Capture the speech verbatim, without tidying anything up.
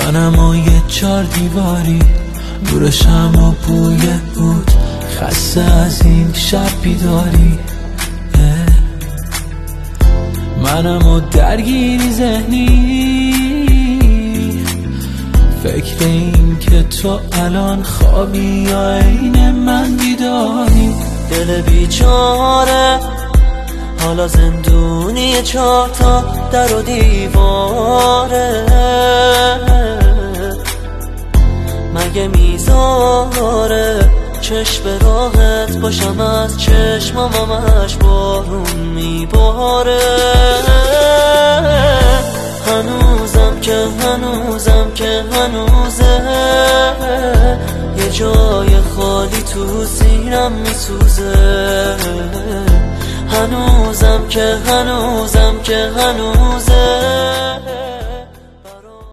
منم و یه چار دیواری، نورشم و بوی بود، خسته از این شب بیداری. منم و درگیری ذهنی، فکر این که تو الان خوابی یا عین من بیداری. دل بیچاره حالا زندونی، چهار تا در و دیواره. مگه میذاره چشم به راحت باشم، از چشمامش بارون میباره. هنوزم که هنوزم که هنوزه یه جای خالی تو سینم میسوزه. هنوزم که هنوزم که هنوزه